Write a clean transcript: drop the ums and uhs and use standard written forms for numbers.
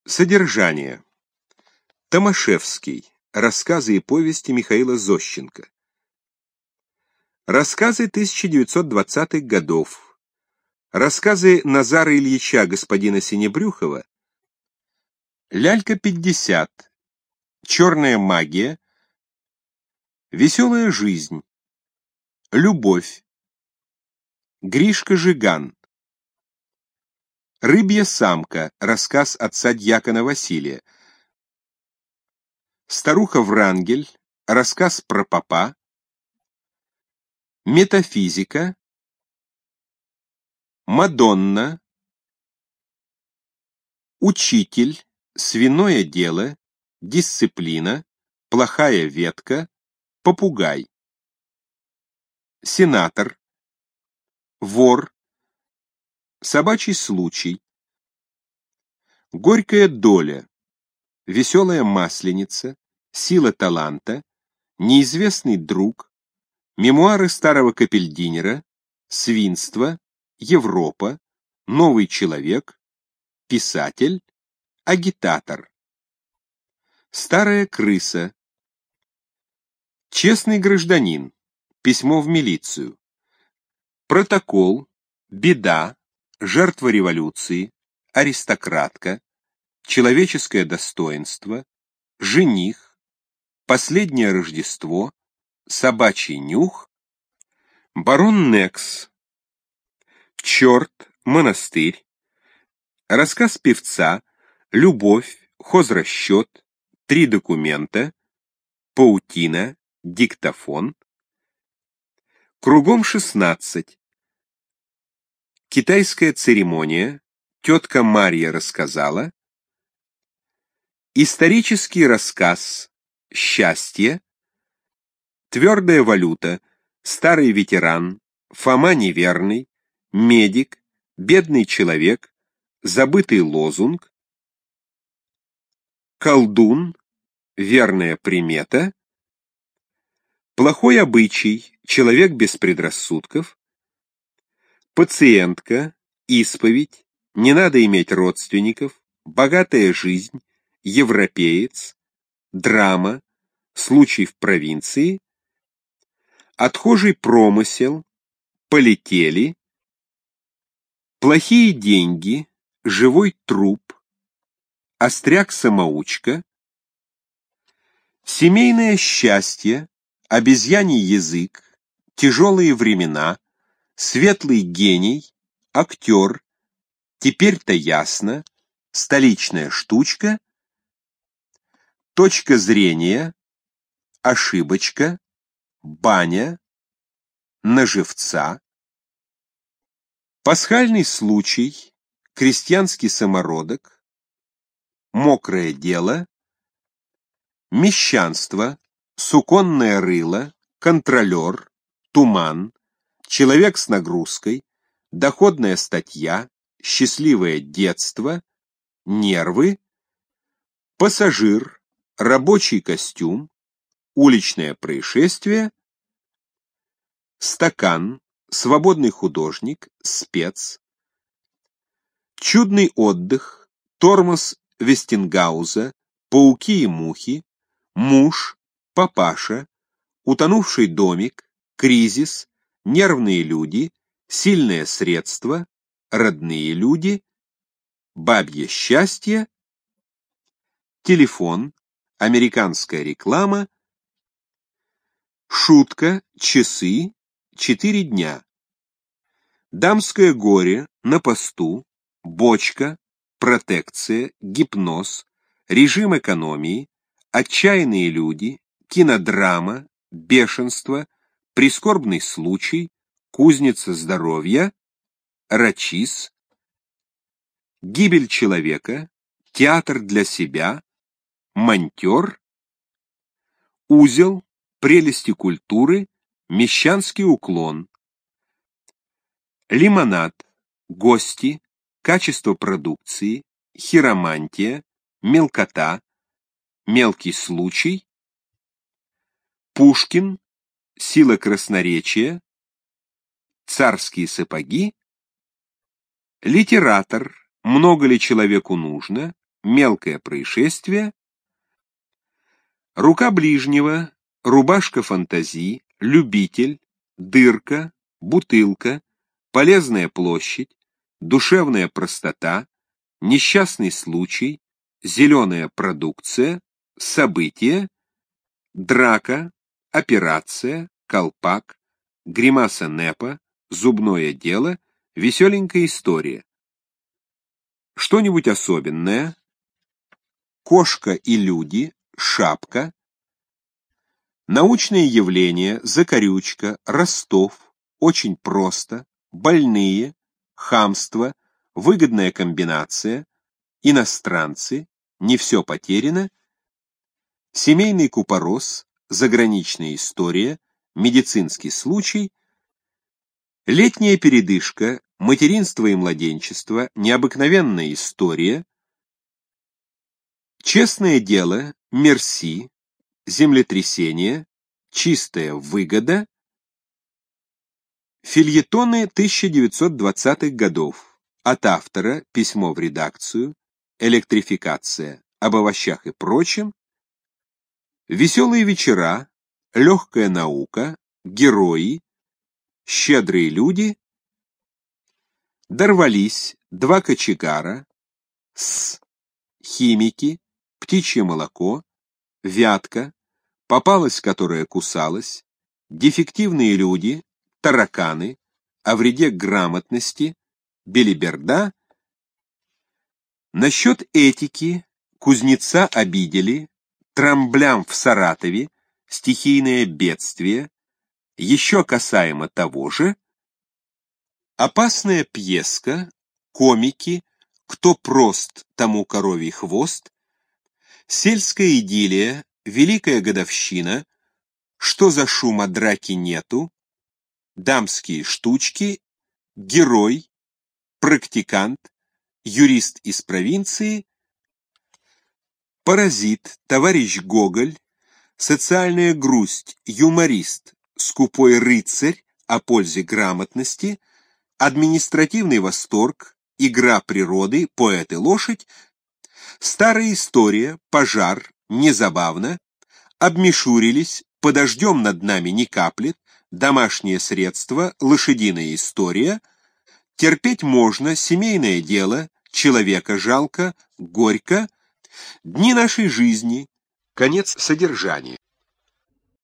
Содержание. Томашевский. Рассказы и повести Михаила Зощенко. Рассказы 1920-х годов. Рассказы Назара Ильича господина Синебрюхова. Лялька-50. Черная магия. Веселая жизнь. Любовь. Гришка Жиган. Рыбья самка. Рассказ отца дьякона Василия. Старуха Врангель. Рассказ про попа. Метафизика. Мадонна. Учитель. Свиное дело. Дисциплина. Плохая ветка. Попугай. Сенатор. Вор. Собачий случай. Горькая доля. Веселая масленица. Сила таланта. Неизвестный друг. Мемуары старого капельдинера. Свинство. Европа. Новый человек. Писатель. Агитатор. Старая крыса. Честный гражданин. Письмо в милицию. Протокол. Беда. Жертва революции. Аристократка. Человеческое достоинство. Жених. Последнее Рождество. Собачий нюх. Барон Некс. Черт. Монастырь. Рассказ певца. Любовь. Хозрасчет. Три документа. Паутина. Диктофон. Кругом 16. Китайская церемония. Тетка Марья рассказала. Исторический рассказ. Счастье. Твердая валюта. Старый ветеран. Фома неверный. Медик. Бедный человек. Забытый лозунг. Колдун. Верная примета. Плохой обычай. Человек без предрассудков. Пациентка. Исповедь. Не надо иметь родственников. Богатая жизнь. Европеец. Драма. Случай в провинции. Отхожий промысел. Полетели. Плохие деньги. Живой труп. Остряк-самоучка. Семейное счастье. Обезьяний язык. Тяжелые времена. Светлый гений. Актер. Теперь-то ясно. Столичная штучка. Точка зрения. Ошибочка. Баня. На живца. Пасхальный случай. Крестьянский самородок. Мокрое дело. Мещанство. Суконное рыло. Контролер. Туман. Человек с нагрузкой. Доходная статья. Счастливое детство. Нервы. Пассажир. Рабочий костюм. Уличное происшествие. Стакан. Свободный художник. Спец. Чудный отдых. Тормоз Вестингауза. Пауки и мухи. Муж. Папаша. Утонувший домик. Кризис. Нервные люди. Сильное средство. Родные люди. Бабье счастье. Телефон. Американская реклама. Шутка. Часы. 4 дня. Дамское горе. На посту. Бочка. Протекция. Гипноз. Режим экономии. Отчаянные люди. Кинодрама. Бешенство. Прискорбный случай. Кузница здоровья. Рачис. Гибель человека. Театр для себя. Монтер. Узел. Прелести культуры. Мещанский уклон. Лимонад. Гости. Качество продукции. Хиромантия. Мелкота. Мелкий случай. Пушкин. Сила красноречия. Царские сапоги. Литератор. Много ли человеку нужно? мелкое происшествие, рука ближнего, рубашка фантазии, любитель, дырка, бутылка, полезная площадь, душевная простота, несчастный случай, зеленая продукция, событие, драка, операция, колпак, гримаса НЭПа, зубное дело, веселенькая история. Что-нибудь особенное, кошка и люди, шапка, научные явления, закорючка, Ростов, очень просто, больные, хамство, выгодная комбинация, иностранцы, не все потеряно, семейный купорос, заграничная история, медицинский случай, летняя передышка, материнство и младенчество, необыкновенная история, честное дело, мерси, землетрясение, чистая выгода, фельетоны 1920-х годов, от автора, письмо в редакцию, электрификация, об овощах и прочем, веселые вечера, легкая наука, герои, щедрые люди, дорвались, два кочегара, химики, птичье молоко, вятка, попалась, которая кусалась, дефективные люди, тараканы, о вреде грамотности, белиберда. Насчет этики кузнеца обидели, трамблям в Саратове, стихийное бедствие, еще касаемо того же, опасная пьеска, комики, кто прост, тому коровий хвост, сельская идиллия, великая годовщина, что за шума драки нету, дамские штучки, герой, практикант, юрист из провинции, паразит, товарищ Гоголь, социальная грусть, юморист, скупой рыцарь о пользе грамотности, административный восторг, игра природы, поэт и лошадь, старая история, пожар, незабавно, обмешурились, подождем над нами не каплет, домашнее средство, лошадиная история, терпеть можно, семейное дело, человека жалко, горько, дни нашей жизни, конец содержания.